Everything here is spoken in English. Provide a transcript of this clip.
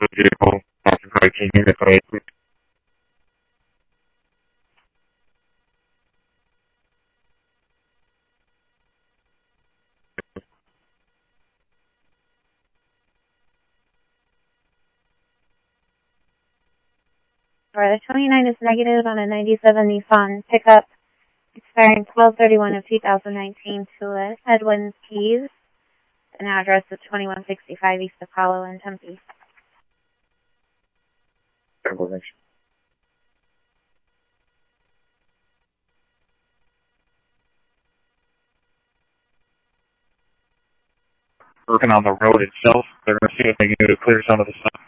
the vehicle, occupied unit vehicle. The 29 is negative on a 97 Nissan pickup expiring 12/31 of 2019 to Edwin Keys. An address of 2165 East Apollo in Tempe. Working on the road itself. They're going to see if they can get a clear some of the stuff.